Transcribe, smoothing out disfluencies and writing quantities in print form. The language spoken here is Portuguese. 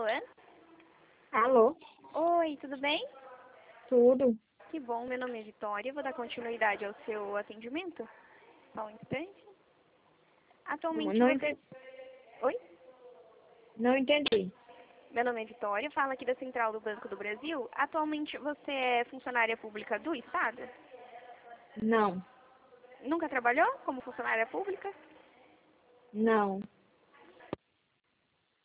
Alô? Alô? Oi, tudo bem? Tudo? Que bom, meu nome é Vitória. Vou dar continuidade ao seu atendimento. Só um instante. Atualmente Não você... entendi. Oi? Não entendi. Meu nome é Vitória, falo aqui da Central do Banco do Brasil. Atualmente você é funcionária pública do Estado? Não. Nunca trabalhou como funcionária pública? Não.